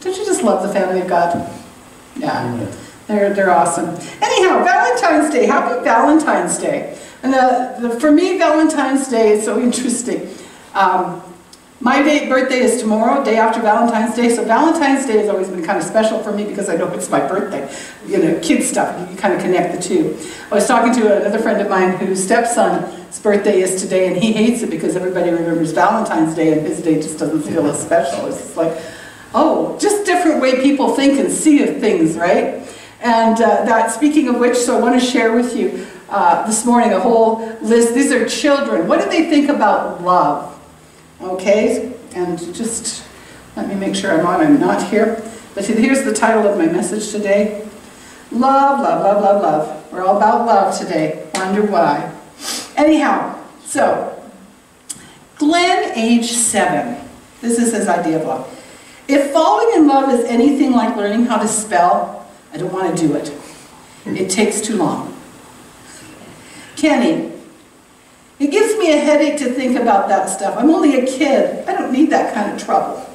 Don't you just love the family of God? Yeah, they're awesome. Anyhow, Valentine's Day. Happy Valentine's Day. And for me, Valentine's Day is so interesting. My birthday is tomorrow, day after Valentine's Day, so Valentine's Day has always been kind of special for me because I know it's my birthday. You know, kid stuff, you kind of connect the two. I was talking to another friend of mine whose stepson's birthday is today, and he hates it because everybody remembers Valentine's Day and his day just doesn't feel as special. It's just like, oh, just different way people think and see of things, right? And speaking of which, so I want to share with you this morning a whole list. These are children. What do they think about love? Okay, and just let me make sure I'm not here. But here's the title of my message today. Love, love, love, love, love. We're all about love today. Wonder why. Anyhow, so, Glenn, age 7. This is his idea of love. If falling in love is anything like learning how to spell, I don't want to do it. It takes too long. Kenny, it gives me a headache to think about that stuff. I'm only a kid. I don't need that kind of trouble.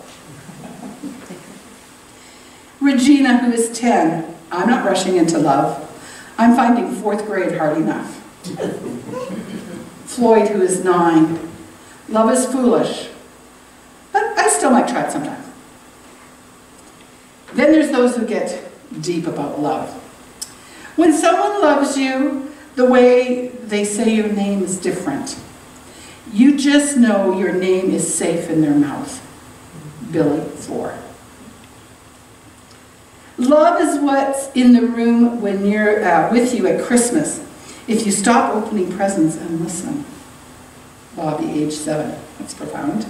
Regina, who is 10, I'm not rushing into love. I'm finding 4th grade hard enough. Floyd, who is 9, love is foolish, but I still might try it sometime. Then there's those who get deep about love. When someone loves you, the way they say your name is different. You just know your name is safe in their mouth. Billy, 4. Love is what's in the room when you're with you at Christmas. If you stop opening presents and listen. Bobby, age 7. That's profound.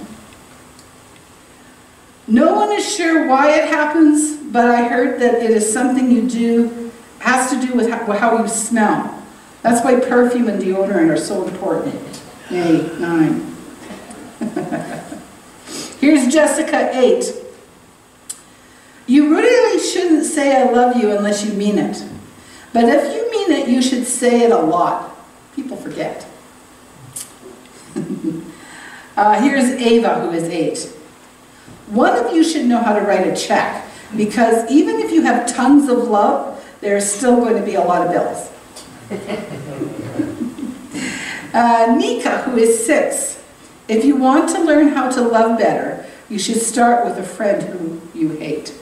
No one is sure why it happens, but I heard that it is something you do, has to do with how you smell. That's why perfume and deodorant are so important. May 9. Here's Jessica, 8. You really shouldn't say I love you unless you mean it. But if you mean it, you should say it a lot. People forget. Here's Ava, who is 8. One of you should know how to write a check, because even if you have tons of love, there's still going to be a lot of bills. Nika, who is 6. If you want to learn how to love better, you should start with a friend who you hate.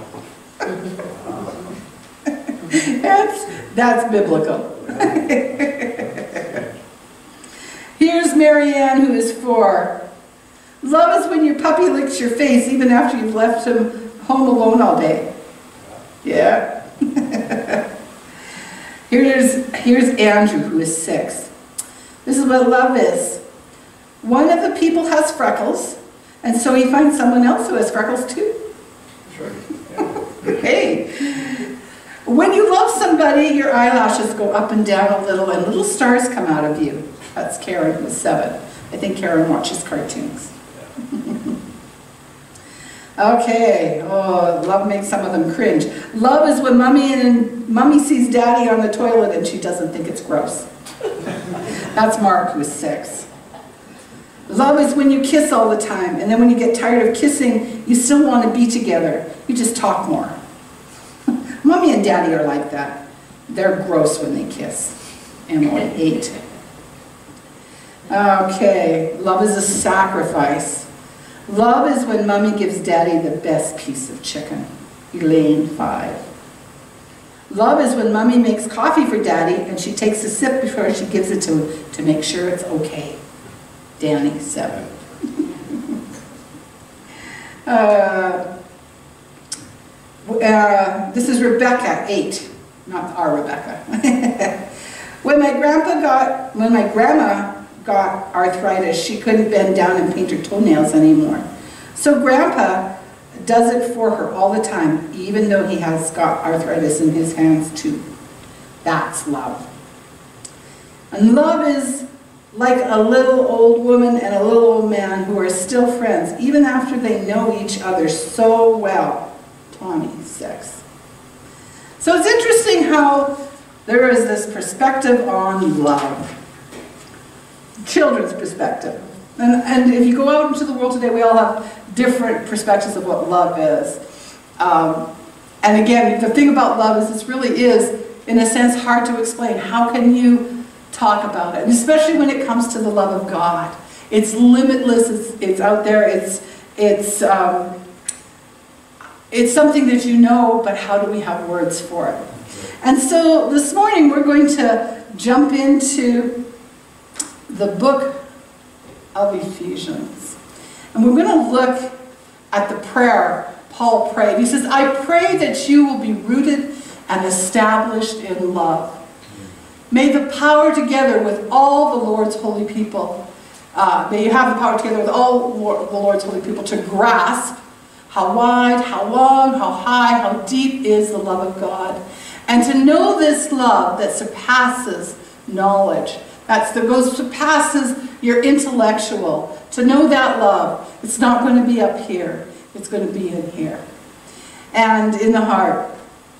That's biblical. Here's Marianne, who is 4. Love is when your puppy licks your face even after you've left him home alone all day. Yeah. Here's Andrew, who is 6. This is what love is. One of the people has freckles, and so he finds someone else who has freckles too. Sure. Yeah. Hey. When you love somebody, your eyelashes go up and down a little, and little stars come out of you. That's Karen, who is 7. I think Karen watches cartoons. Okay, oh, love makes some of them cringe. Love is when mommy sees daddy on the toilet and she doesn't think it's gross. That's Mark, who's 6. Love is when you kiss all the time, and then when you get tired of kissing, you still want to be together. You just talk more. Mommy and daddy are like that. They're gross when they kiss. Emily, 8. Okay, love is a sacrifice. Love is when mommy gives daddy the best piece of chicken. Elaine, 5. Love is when mommy makes coffee for daddy and she takes a sip before she gives it to him to make sure it's okay. Danny, 7. This is Rebecca, 8. Not our Rebecca. When my grandma got arthritis, she couldn't bend down and paint her toenails anymore. So Grandpa does it for her all the time, even though he has got arthritis in his hands too. That's love. And love is like a little old woman and a little old man who are still friends, even after they know each other so well. Tommy, 6. So it's interesting how there is this perspective on love. Children's perspective. And if you go out into the world today, we all have different perspectives of what love is. And again, the thing about love is this really is, in a sense, hard to explain. How can you talk about it? And especially when it comes to the love of God. It's limitless, it's out there, it's something that you know, but how do we have words for it? And so this morning we're going to jump into the book of Ephesians. And we're going to look at the prayer Paul prayed. He says, I pray that you will be rooted and established in love. May the power together with all the Lord's holy people, may you have the power together with all the Lord's holy people to grasp how wide, how long, how high, how deep is the love of God. And to know this love that surpasses knowledge. That surpasses your intellectual. To know that love, it's not going to be up here. It's going to be in here. And in the heart.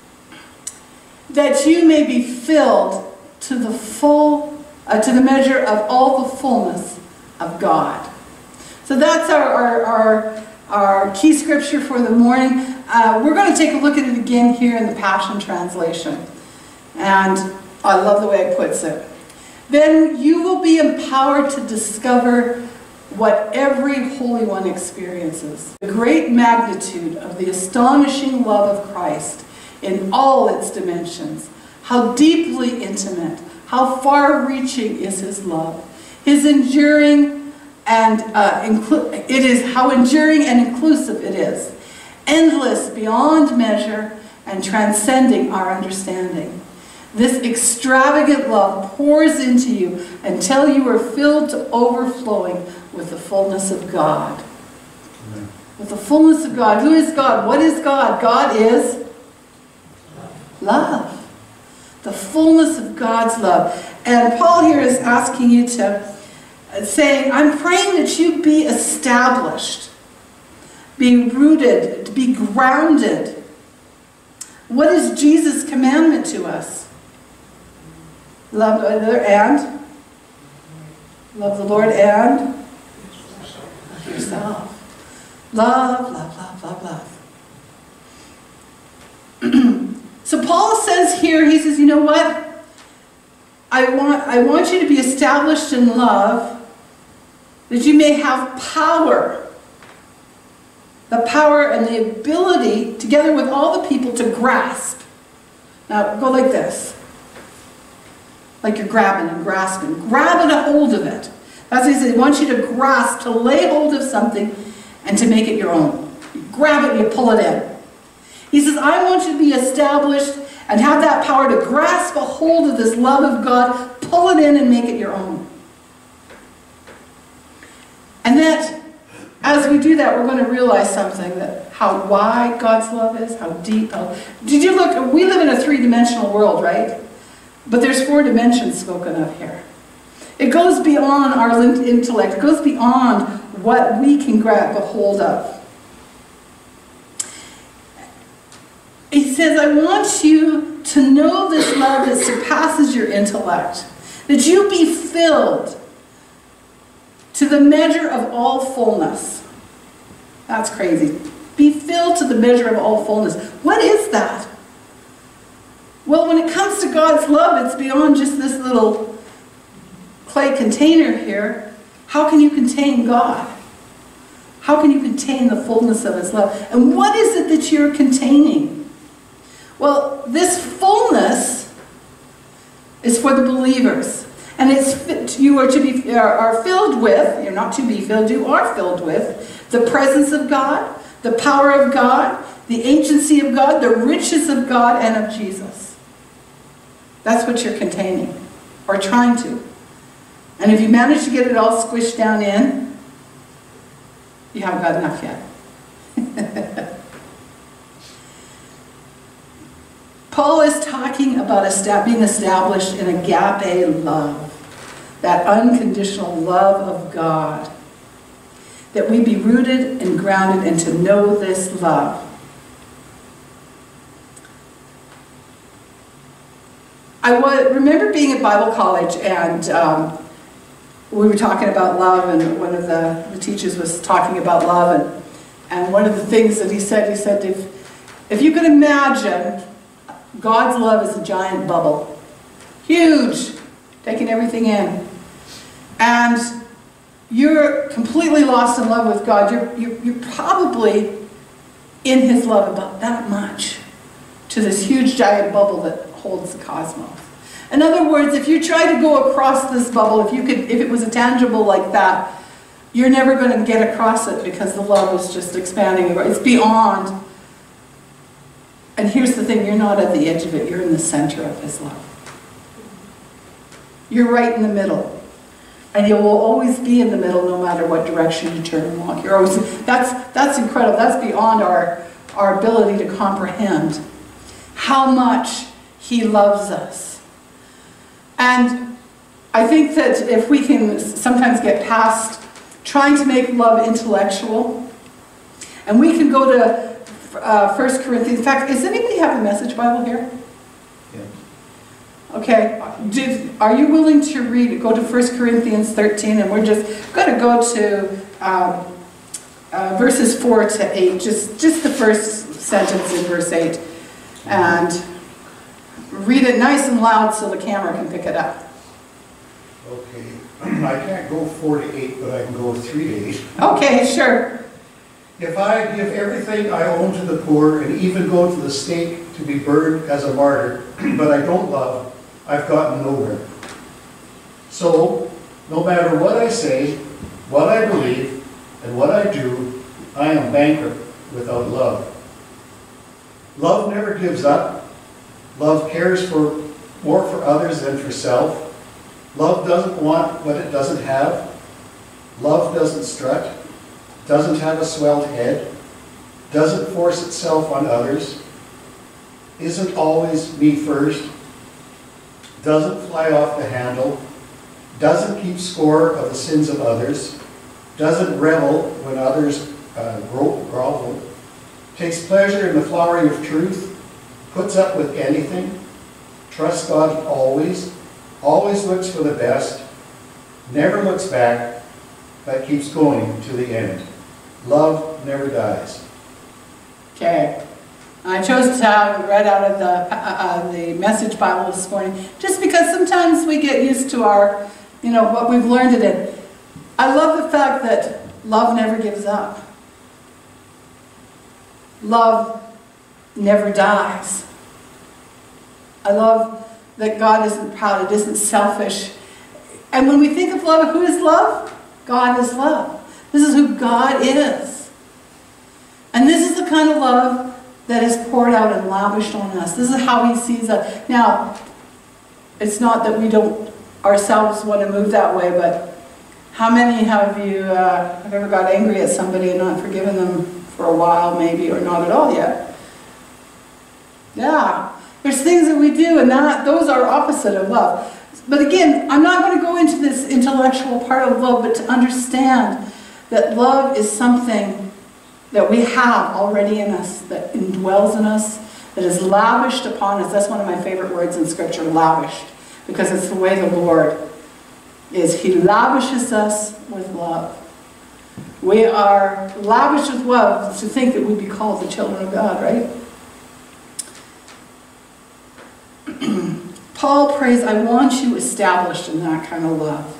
That you may be filled to the full, to the measure of all the fullness of God. So that's our key scripture for the morning. We're going to take a look at it again here in the Passion Translation. And I love the way it puts it. Then you will be empowered to discover what every Holy One experiences. The great magnitude of the astonishing love of Christ in all its dimensions. How deeply intimate, how far-reaching is His love. His enduring and how enduring and inclusive it is. Endless beyond measure and transcending our understanding. This extravagant love pours into you until you are filled to overflowing with the fullness of God. Amen. With the fullness of God. Who is God? What is God? God is love. The fullness of God's love. And Paul here is asking you to, saying, I'm praying that you be established, be rooted, be grounded. What is Jesus' commandment to us? Love another and? Love the Lord and? Yourself. Love, love, love, love, love. So Paul says here, he says, you know what? I want you to be established in love, that you may have power. The power and the ability, together with all the people, to grasp. Now, go like this. Like you're grabbing and grasping. Grabbing a hold of it. That's what he says. He wants you to grasp, to lay hold of something, and to make it your own. You grab it and you pull it in. He says, I want you to be established and have that power to grasp a hold of this love of God, pull it in and make it your own. And that, as we do that, we're going to realize something, that how wide God's love is, how deep. Did you look? We live in a three-dimensional world, right? But there's 4 dimensions spoken of here. It goes beyond our intellect. It goes beyond what we can grab a hold of. He says, I want you to know this love that surpasses your intellect. That you be filled to the measure of all fullness. That's crazy. Be filled to the measure of all fullness. What is that? Well, when it comes to God's love, it's beyond just this little clay container here. How can you contain God? How can you contain the fullness of His love? And what is it that you're containing? Well, this fullness is for the believers. And you are filled with, you're not to be filled, you are filled with the presence of God, the power of God, the agency of God, the riches of God, and of Jesus. That's what you're containing, or trying to. And if you manage to get it all squished down in, you haven't got enough yet. Paul is talking about being established in agape love, that unconditional love of God, that we be rooted and grounded and to know this love. I remember being at Bible college, and we were talking about love, and one of the teachers was talking about love, and one of the things that he said If you could imagine, God's love is a giant bubble. Huge, taking everything in. And you're completely lost in love with God. You're probably in His love about that much, to this huge giant bubble that holds the cosmos. In other words, if you try to go across this bubble, if it was a tangible like that, you're never going to get across it because the love is just expanding. It's beyond. And here's the thing, you're not at the edge of it, you're in the center of His love. You're right in the middle. And you will always be in the middle no matter what direction you turn and walk. You're always, that's incredible. That's beyond our ability to comprehend how much He loves us. And I think that if we can sometimes get past trying to make love intellectual, and we can go to 1 Corinthians. In fact, does anybody have a Message Bible here? Yeah. Okay. Are you willing to go to 1 Corinthians 13, and we're just going to go to verses 4 to 8, just the first sentence in verse 8, and read it nice and loud so the camera can pick it up. Okay. I can't go 4 to 8, but I can go 3 to 8. Okay, sure. If I give everything I own to the poor and even go to the stake to be burned as a martyr, but I don't love, I've gotten nowhere. So, no matter what I say, what I believe, and what I do, I am bankrupt without love. Love never gives up. Love cares more for others than for self. Love doesn't want what it doesn't have. Love doesn't strut, doesn't have a swelled head, doesn't force itself on others, isn't always me first, doesn't fly off the handle, doesn't keep score of the sins of others, doesn't revel when others grovel, takes pleasure in the flowering of truth, puts up with anything, trusts God always looks for the best, never looks back, but keeps going to the end. Love never dies. Okay. I chose to have it read out of the Message Bible this morning, just because sometimes we get used to our, what we've learned it in. I love the fact that love never gives up. Love never dies. I love that God isn't proud, it isn't selfish. And when we think of love, who is love? God is love. This is who God is. And this is the kind of love that is poured out and lavished on us. This is how He sees us. Now, it's not that we don't ourselves want to move that way, but how many have you have ever got angry at somebody and not forgiven them for a while, maybe, or not at all yet? Yeah. There's things that we do, and those are opposite of love. But again, I'm not going to go into this intellectual part of love, but to understand that love is something that we have already in us, that indwells in us, that is lavished upon us. That's one of my favorite words in Scripture, lavished, because it's the way the Lord is. He lavishes us with love. We are lavished with love to think that we'd be called the children of God, right? Paul prays, I want you established in that kind of love.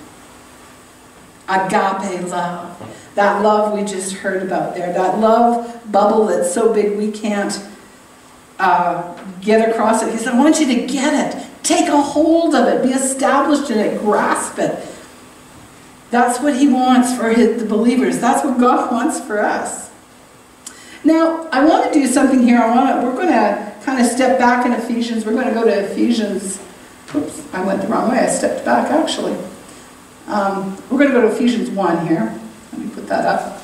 Agape love. That love we just heard about there. That love bubble that's so big we can't get across it. He said, I want you to get it. Take a hold of it. Be established in it. Grasp it. That's what He wants for the believers. That's what God wants for us. Now, I want to do something here. We're going to kind of step back in Ephesians. We're going to go to Ephesians. Oops, I went the wrong way. I stepped back, actually. We're going to go to Ephesians 1 here. Let me put that up.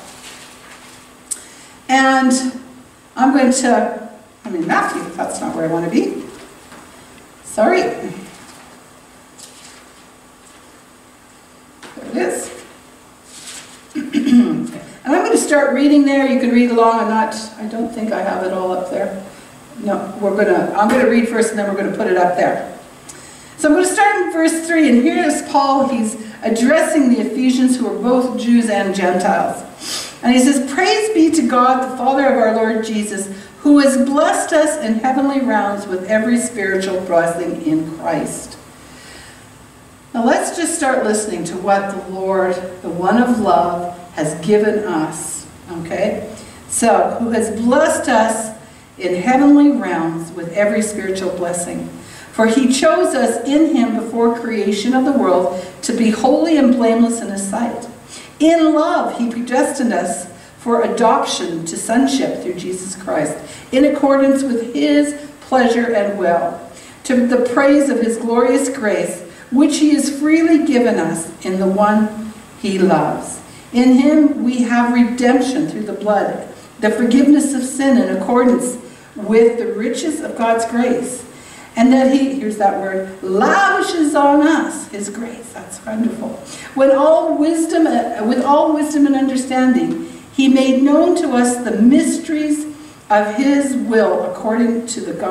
And I'm going to, Matthew, that's not where I want to be. Sorry. There it is. And I'm going to start reading there. You can read along. I don't think I have it all up there. No, I'm going to read first, and then we're going to put it up there. So I'm going to start in verse 3, and here is Paul. He's addressing the Ephesians, who are both Jews and Gentiles. And he says, praise be to God, the Father of our Lord Jesus, who has blessed us in heavenly realms with every spiritual blessing in Christ. Now let's just start listening to what the Lord, the one of love, has given us. Okay? So, who has blessed us in heavenly realms with every spiritual blessing. For he chose us in him before creation of the world to be holy and blameless in his sight. In love, he predestined us for adoption to sonship through Jesus Christ, in accordance with his pleasure and will, to the praise of his glorious grace, which he has freely given us in the one he loves. In him we have redemption through the blood, the forgiveness of sin in accordance with the riches of God's grace. And that he, here's that word, lavishes on us his grace. That's wonderful. With all wisdom and understanding, he made known to us the mysteries of his will according to the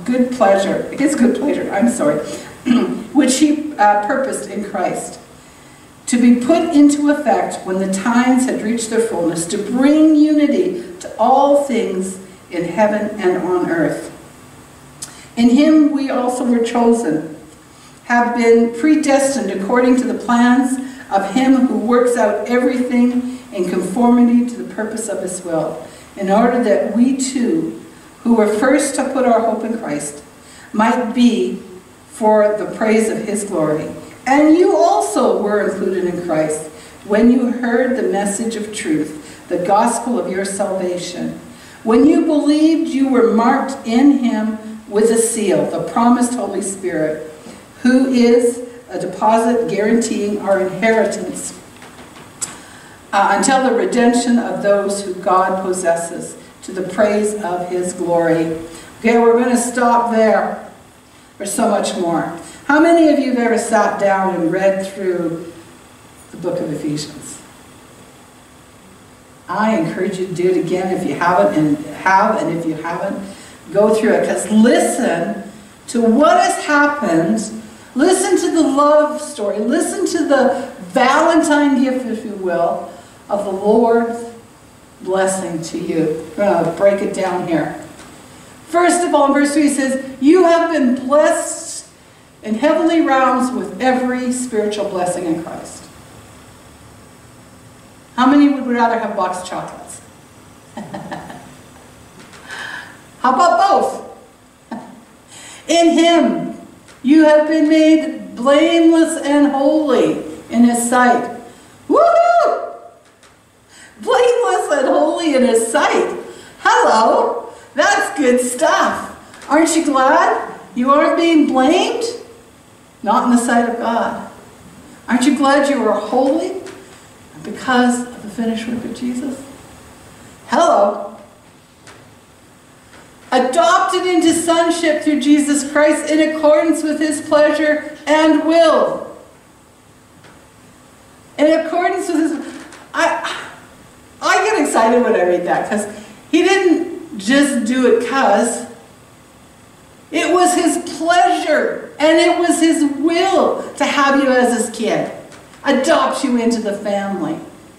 his good pleasure, which he purposed in Christ, to be put into effect when the times had reached their fullness, to bring unity to all things in heaven and on earth. In him we also were chosen, have been predestined according to the plans of him who works out everything in conformity to the purpose of his will, in order that we too, who were first to put our hope in Christ, might be for the praise of his glory. And you also were included in Christ when you heard the message of truth, the gospel of your salvation. When you believed, you were marked in him with a seal, the promised Holy Spirit, who is a deposit guaranteeing our inheritance until the redemption of those who God possesses, to the praise of his glory. Okay, we're going to stop there. There's so much more. How many of you have ever sat down and read through the book of Ephesians? I encourage you to do it again if you haven't, and if you haven't, go through it, because listen to what has happened. Listen to the love story. Listen to the Valentine gift, if you will, of the Lord's blessing to you. We're going to break it down here. First of all, in verse 3 he says, you have been blessed in heavenly realms with every spiritual blessing in Christ. How many would rather have boxed chocolates? How about both? In him, you have been made blameless and holy in his sight. Woohoo! Blameless and holy in his sight. Hello! That's good stuff. Aren't you glad you aren't being blamed? Not in the sight of God. Aren't you glad you are holy because of the finished work of Jesus? Hello. Adopted into sonship through Jesus Christ in accordance with his pleasure and will. In accordance with his... I get excited when I read that, because he didn't just do it because. It was his pleasure and it was his will to have you as his kid. Adopt you into the family.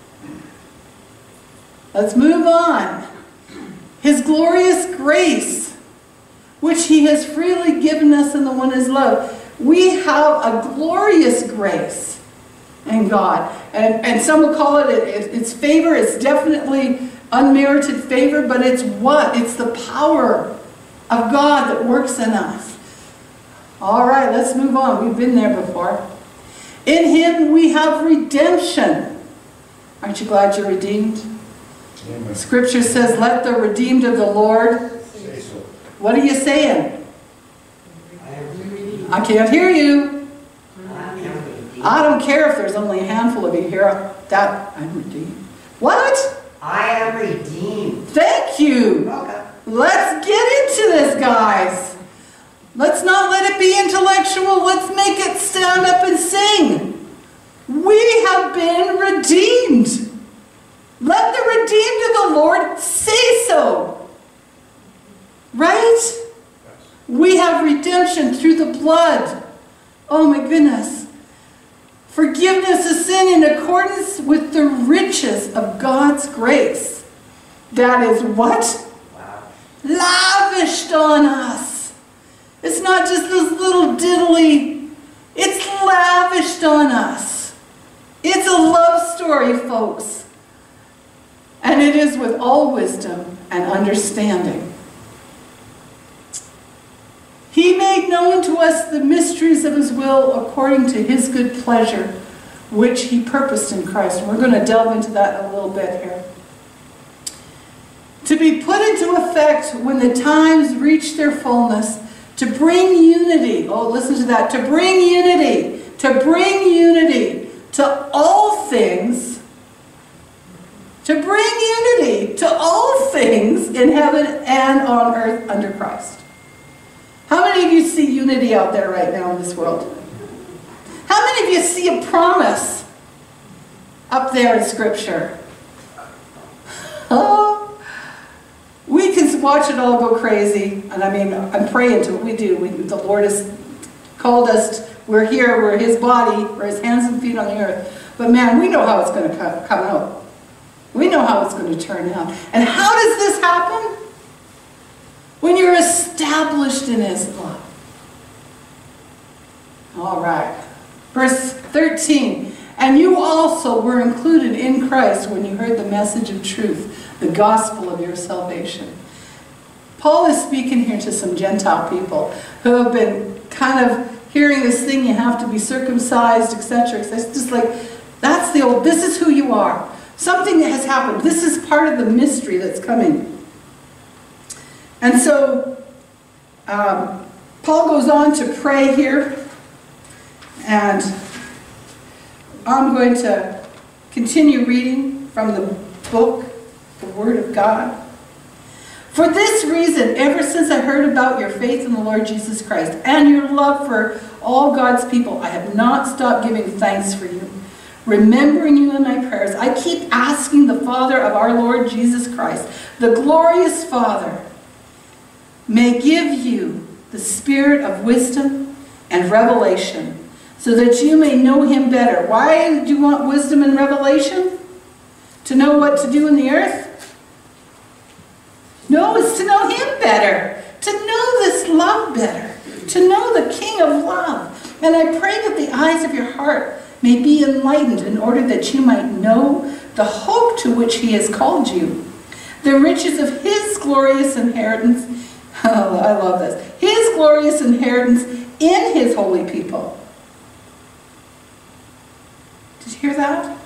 Let's move on. His glorious grace, which he has freely given us in the one his love. We have a glorious grace in God. And some will call it's favor. It's definitely unmerited favor, but it's what? It's the power of God that works in us. All right, let's move on. We've been there before. In him we have redemption. Aren't you glad you're redeemed? Amen. Scripture says, let the redeemed of the Lord say so. What are you saying? I can't hear you. I don't care if there's only a handful of you here. I'm redeemed. What? I am redeemed. Thank you. Okay. Let's get into this, guys. Let's not let it be intellectual. Let's make it stand up and sing. We have been redeemed. Let the redeemed of the Lord say so. Right? We have redemption through the blood. Oh my goodness. Forgiveness of sin in accordance with the riches of God's grace. That is what? Wow. Lavished on us. It's not just this little diddly. It's lavished on us. It's a love story, folks. And it is with all wisdom and understanding. He made known to us the mysteries of his will according to his good pleasure, which he purposed in Christ. And we're going to delve into that in a little bit here. To be put into effect when the times reach their fullness, to bring unity. Oh, listen to that. To bring unity. To bring unity to all things. To bring unity to all things in heaven and on earth under Christ. How many of you see unity out there right now in this world? How many of you see a promise up there in Scripture? Oh, we can watch it all go crazy. And I mean, I'm praying to it. We do. The Lord has called us. We're here. We're his body. We're his hands and feet on the earth. But man, we know how it's going to come out. We know how it's going to turn out. And how does this happen? When you're established in his love. All right. Verse 13. And you also were included in Christ when you heard the message of truth, the gospel of your salvation. Paul is speaking here to some Gentile people who have been kind of hearing this thing, you have to be circumcised, etc. It's just like, that's the old, this is who you are. Something that has happened. This is part of the mystery that's coming. And so, Paul goes on to pray here, and I'm going to continue reading from the book, the Word of God. For this reason, ever since I heard about your faith in the Lord Jesus Christ and your love for all God's people, I have not stopped giving thanks for you, remembering you in my prayers. I keep asking the Father of our Lord Jesus Christ, the glorious Father, may give you the spirit of wisdom and revelation, so that you may know him better. Why do you want wisdom and revelation? To know what to do in the earth? No, it's to know him better. To know this love better. To know the King of love. And I pray that the eyes of your heart may be enlightened in order that you might know the hope to which he has called you, the riches of his glorious inheritance. Oh, I love this. His glorious inheritance in his holy people. Did you hear that?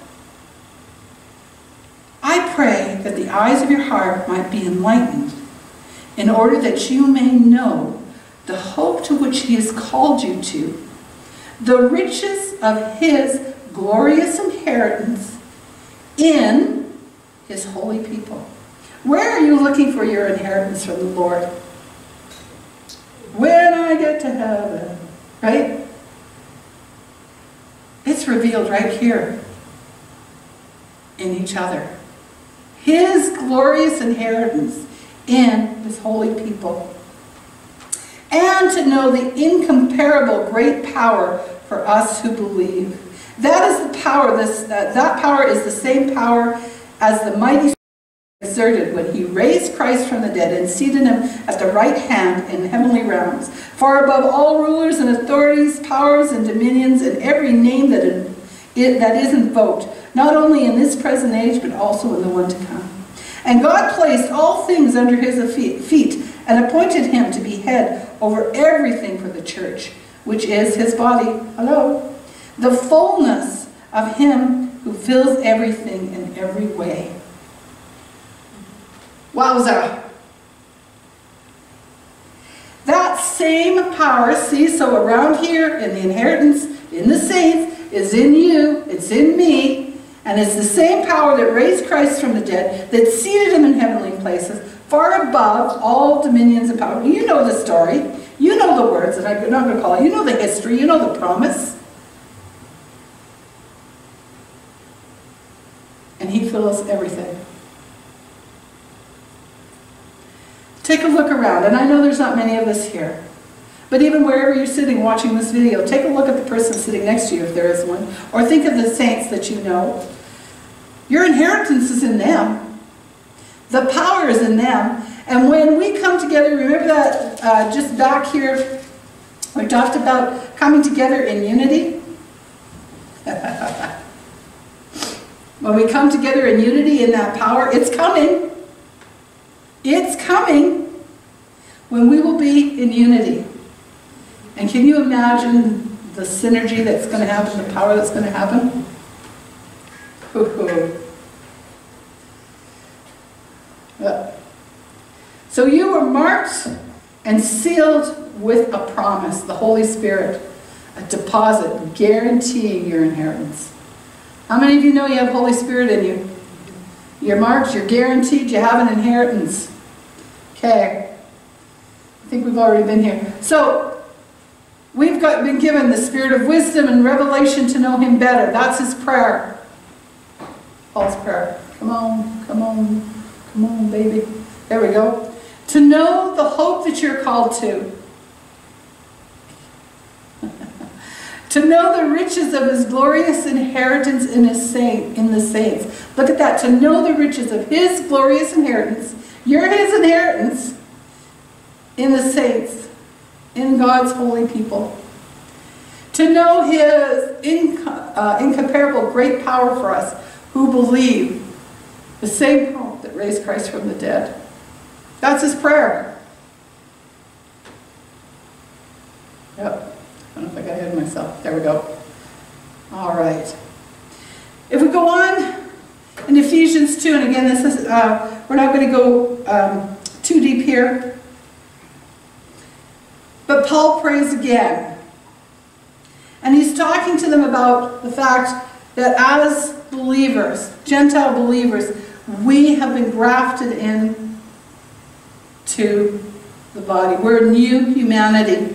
I pray that the eyes of your heart might be enlightened in order that you may know the hope to which he has called you to, the riches of his glorious inheritance in his holy people. Where are you looking for your inheritance from the Lord? When I get to heaven, right? It's revealed right here in each other. His glorious inheritance in his holy people. And to know the incomparable great power for us who believe. That is the power, that power is the same power as the mighty exerted when he raised Christ from the dead and seated him at the right hand in heavenly realms, far above all rulers and authorities, powers and dominions, and every name that is invoked, not only in this present age, but also in the one to come. And God placed all things under his feet and appointed him to be head over everything for the church, which is his body. Hello? The fullness of him who fills everything in every way. Wowza. That same power, see, so around here in the inheritance, in the saints, is in you, it's in me, and it's the same power that raised Christ from the dead, that seated him in heavenly places, far above all dominions and power. You know the story. You know the words that I'm not going to call it. You know the history. You know the promise. And he fills everything. Take a look around, and I know there's not many of us here, But even wherever you're sitting watching this video, take a look at the person sitting next to you if there is one, or think of the saints that you know. Your inheritance is in them. The power is in them. And when we come together, remember that just back here, we talked about coming together in unity. When we come together in unity in that power, it's coming. It's coming when we will be in unity. And can you imagine the synergy that's going to happen, the power that's going to happen? Yeah. So you were marked and sealed with a promise, the Holy Spirit, a deposit guaranteeing your inheritance. How many of you know you have Holy Spirit in you? You're marked, you're guaranteed, you have an inheritance. Okay. I think we've already been here. So, we've been given the spirit of wisdom and revelation to know Him better. That's his prayer. Paul's prayer. Come on, come on, come on, baby. There we go. To know the hope that you're called to. To know the riches of His glorious inheritance in the saints. Look at that. To know the riches of His glorious inheritance. You're His inheritance in the saints. In God's holy people. To know His incomparable great power for us who believe the same hope that raised Christ from the dead. That's his prayer. Yep. I don't know if I got ahead of myself. There we go. All right. If we go on in Ephesians 2, and again, this is we're not going to go too deep here. But Paul prays again. And he's talking to them about the fact that as believers, Gentile believers, we have been grafted in to the body. We're a new humanity.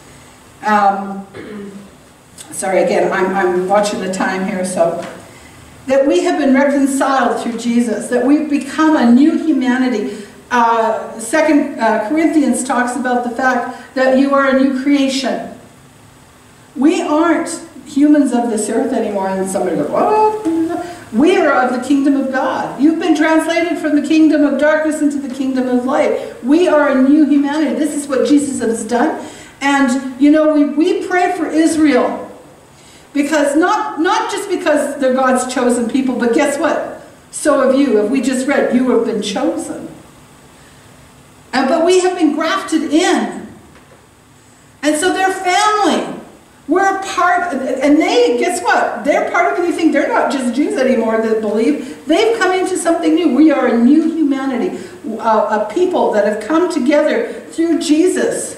Sorry, again, I'm watching the time here, so. That we have been reconciled through Jesus. That we've become a new humanity. 2 Corinthians talks about the fact that you are a new creation. We aren't humans of this earth anymore. And somebody goes, what? We are of the kingdom of God. You've been translated from the kingdom of darkness into the kingdom of light. We are a new humanity. This is what Jesus has done. And, you know, we pray for Israel. Because not just because they're God's chosen people, but guess what? So have you. Have we just read, you have been chosen. But we have been grafted in. And so they're family. We're a part, and they, guess what? They're part of anything. They're not just Jews anymore that believe. They've come into something new. We are a new humanity. A people that have come together through Jesus.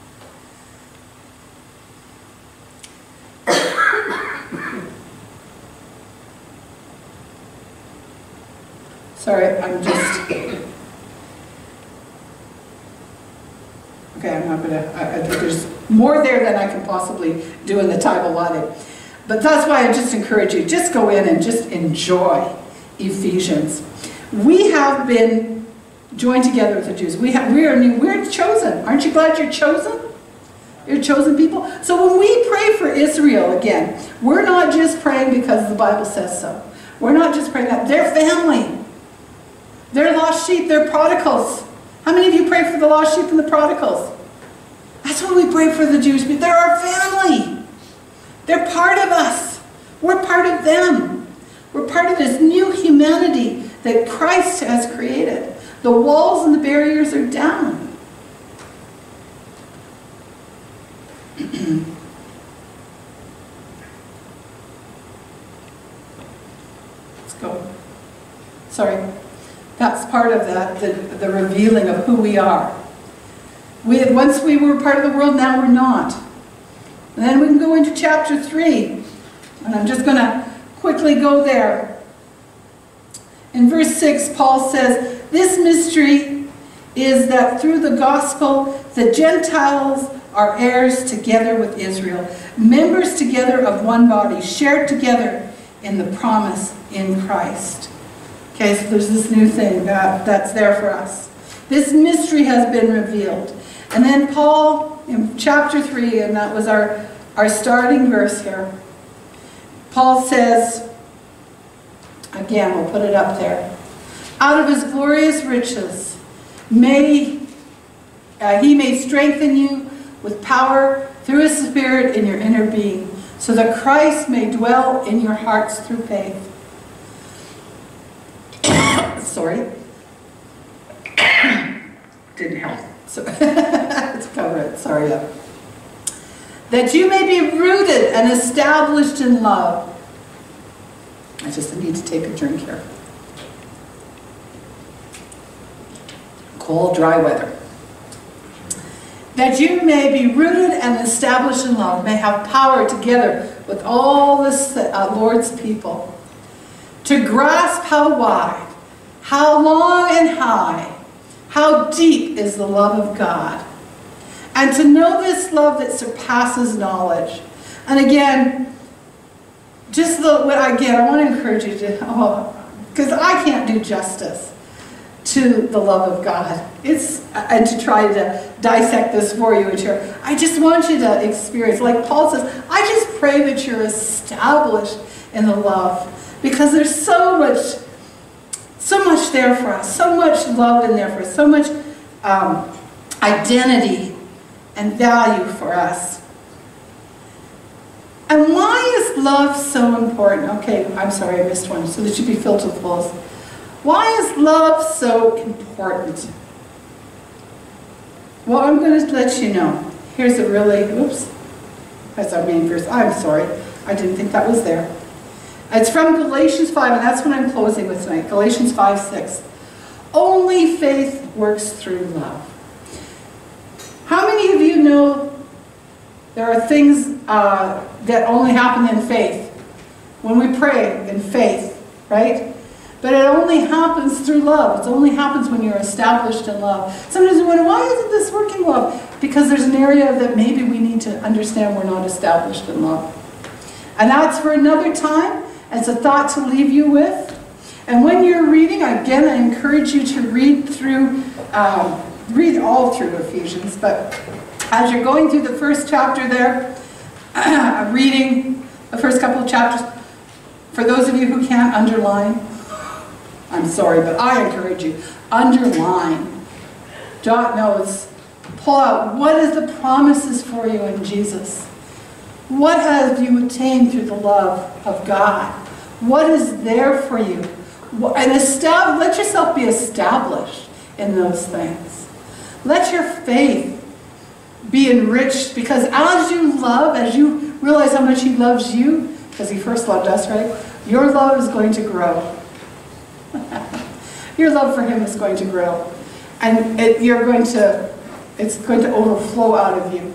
Sorry, I'm just... Okay, I'm not going to... there's more there than I can possibly do in the time allotted. But that's why I just encourage you, just go in and just enjoy Ephesians. We have been joined together with the Jews. We're chosen. Aren't you glad you're chosen? You're chosen people. So when we pray for Israel again, we're not just praying because the Bible says so. We're not just praying that. They're family. They're lost sheep. They're prodigals. How many of you pray for the lost sheep and the prodigals? That's what we pray for the Jewish people. They're our family. They're part of us. We're part of them. We're part of this new humanity that Christ has created. The walls and the barriers are down. Let's go. Sorry. That's part of that, the revealing of who we are. Once we were part of the world, now we're not. And then we can go into chapter 3. And I'm just going to quickly go there. In verse 6, Paul says, this mystery is that through the gospel, the Gentiles are heirs together with Israel, members together of one body, shared together in the promise in Christ. Okay, so there's this new thing that's there for us. This mystery has been revealed. And then Paul, in chapter 3, and that was our starting verse here, Paul says, again, we'll put it up there, out of his glorious riches, he may strengthen you with power through his Spirit in your inner being, so that Christ may dwell in your hearts through faith. Sorry. Didn't help. So let's cover it. Sorry. That you may be rooted and established in love. I just need to take a drink here. Cold, dry weather. That you may be rooted and established in love, may have power together with all the Lord's people to grasp how wide, how long and high, how deep is the love of God, and to know this love that surpasses knowledge. And again, I want to encourage you to, because I can't do justice to the love of God. And to try to dissect this for you. I just want you to experience, like Paul says, I just pray that you're established in the love, because there's so much there for us, so much love in there for us, so much identity and value for us. And why is love so important? Okay, I'm sorry, I missed one, so this should be filled to the fullest. Why is love so important? Well, I'm going to let you know. Here's a really, that's our main verse. I'm sorry, I didn't think that was there. It's from Galatians 5, and that's what I'm closing with tonight. Galatians 5:6. Only faith works through love. How many of you know there are things that only happen in faith? When we pray in faith, right? But it only happens through love. It only happens when you're established in love. Sometimes we wonder, why isn't this working well? Because there's an area that maybe we need to understand we're not established in love. And that's for another time. It's a thought to leave you with. And when you're reading, again, I encourage you to read all through Ephesians. But as you're going through the first chapter there, reading the first couple of chapters, for those of you who can't underline, I'm sorry, but I encourage you, underline, jot notes, pull out what is the promises for you in Jesus. What have you attained through the love of God? What is there for you? And let yourself be established in those things. Let your faith be enriched, because as you realize how much He loves you, because He first loved us, right? Your love is going to grow. Your love for Him is going to grow. And it's going to overflow out of you.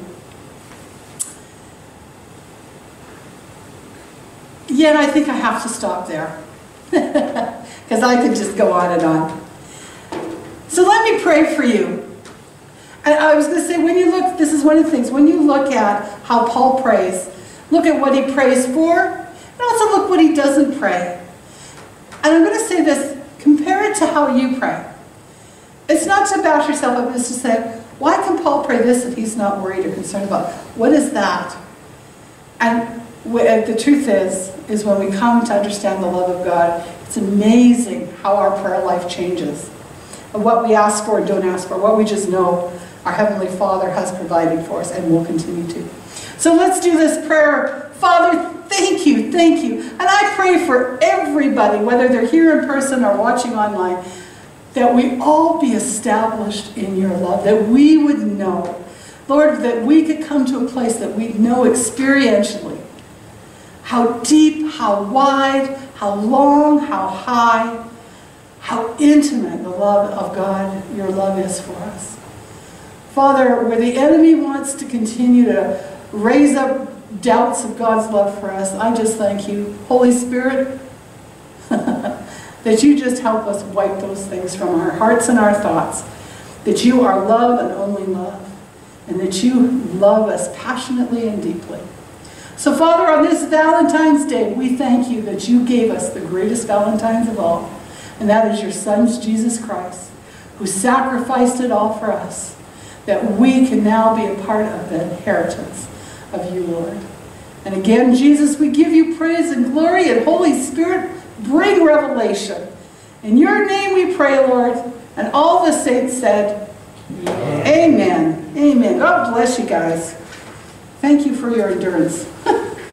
Yeah, and I think I have to stop there. Because I could just go on and on. So let me pray for you. And I was going to say, when you look, this is one of the things, when you look at how Paul prays, look at what he prays for, and also look what he doesn't pray. And I'm going to say this, compare it to how you pray. It's not to bash yourself up, it's to say, why can Paul pray this if he's not worried or concerned about? What is that? And the truth is when we come to understand the love of God, it's amazing how our prayer life changes. And what we ask for and don't ask for, what we just know our Heavenly Father has provided for us and will continue to. So let's do this prayer. Father, thank you, thank you. And I pray for everybody, whether they're here in person or watching online, that we all be established in your love, that we would know, Lord, that we could come to a place that we know experientially how deep, how wide, how long, how high, how intimate the love of God, your love is for us. Father, where the enemy wants to continue to raise up doubts of God's love for us, I just thank you, Holy Spirit, that you just help us wipe those things from our hearts and our thoughts, that you are love and only love, and that you love us passionately and deeply. So Father, on this Valentine's Day, we thank you that you gave us the greatest Valentine's of all, and that is your Son, Jesus Christ, who sacrificed it all for us. that we can now be a part of the inheritance of you, Lord. And again, Jesus, we give you praise and glory, and Holy Spirit, bring revelation. In your name we pray, Lord, and all the saints said, Amen. Amen. God bless you guys. Thank you for your endurance.